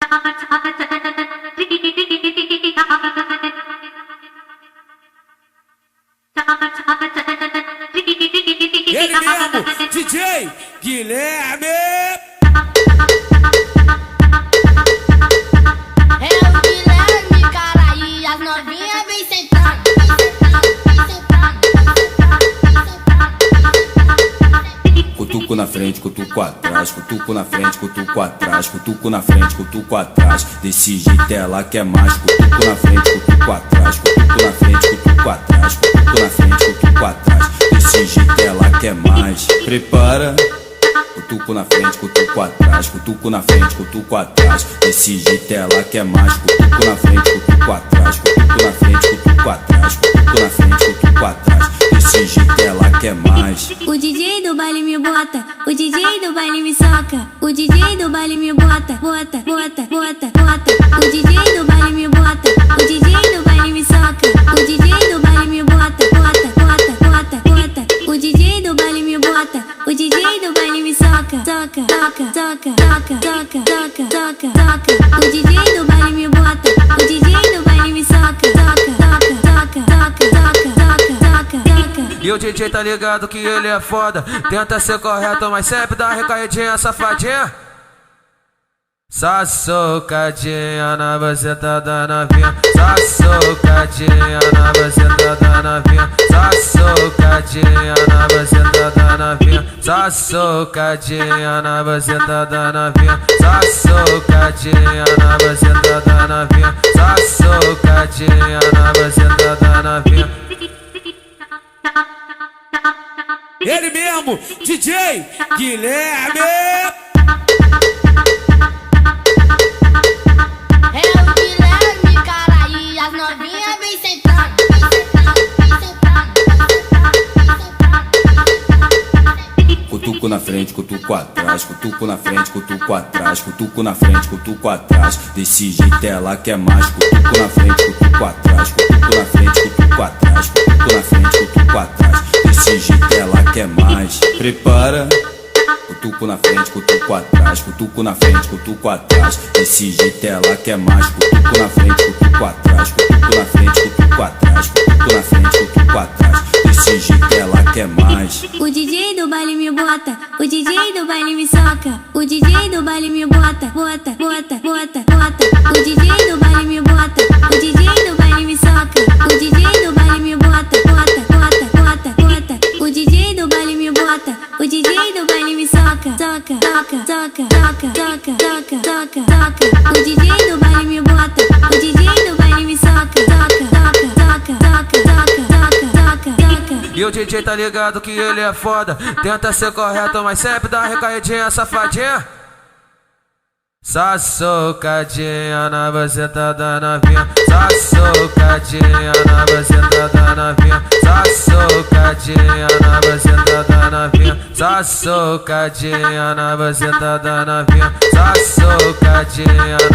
Ele mesmo, DJ Guilherme. É o Guilherme, cara, e as novinhas vem sentando, Cutuco na frente, cutuco atrás, cutuco na frente, cutuco atrás, cutuco na frente, cutuco atrás. Desse jeito ela quer mais. Cutuco na frente, cutuco atrás, cutuco na frente, cutuco atrás, cutuco na frente, cutuco atrás. Desse jeito ela quer mais. Prepara. Cutuco na frente, cutuco atrás, cutuco na frente, cutuco atrás. Desse jeito ela quer mais. Cutuco na frente, cutuco atrás, cutuco na frente, cutuco atrás, cutuco na frente, cutuco atrás. Desse jeito ela quer mais. O DJ do baile me bota, o DJ do baile me soca, o DJ do baile me bota, bota, bota, bota, bota. O DJ do baile me bota, o DJ do baile me soca, o DJ do baile me bota, bota, bota, bota, bota. O DJ do baile me bota, o DJ do baile me soca, soca, soca, soca, soca, soca, soca, soca, soca. O DJ do baile me bota, o DJ do baile me soca, soca, soca, soca, soca, soca, soca, soca. E o DJ tá ligado que ele é foda. Tenta ser correto, mas sempre dá uma recaidinha, safadinha. Só socadinha na buceta da novinha. Só socadinha na buceta da novinha. Só socadinha na buceta da novinha. Só socadinha na buceta da novinha. Só socadinha na buceta da novinha. Só socadinha na buceta da novinha. Ele mesmo, DJ Guilherme. É o Guilherme, cara, e as novinhas vem sentando, Cutuco na frente, cutuco atrás, cutuco na frente, cutuco atrás, cutuco na frente, cutuco atrás. Desse jeito ela quer mais. Cutuco na frente, cutuco atrás, cutuco na frente, cutuco atrás, cutuco na frente, cutuco atrás. Desse jeito ela quer mais. Prepara. Cutuco na frente, cutuco atrás, cutuco na frente, cutuco atrás. Desse jeito ela quer mais. Cutuco na frente, cutuco atrás, cutuco na frente, cutuco atrás, cutuco na frente, cutuco atrás. Desse jeito ela quer mais. O DJ do baile me bota, o DJ do baile me soca, o DJ do baile me bota, bota, bota, bota, bota. O DJ do baile me bota, o DJ do baile me soca, o DJ do baile me bota, bota, bota, bota, bota. O DJ do baile me bota, o DJ do baile me soca, soca, soca, soca, soca, soca, soca, soca, soca. O DJ do baile me bota, o DJ do baile me soca, soca, soca, soca, soca, soca, soca, soca. E o DJ tá ligado que ele é foda. Tenta ser correto, mas sempre dá uma recaidinha, safadinha. Só socadinha na buceta da novinha. Só socadinha na buceta da novinha. Só socadinha na buceta da novinha. Só socadinha na buceta da novinha. Só socadinha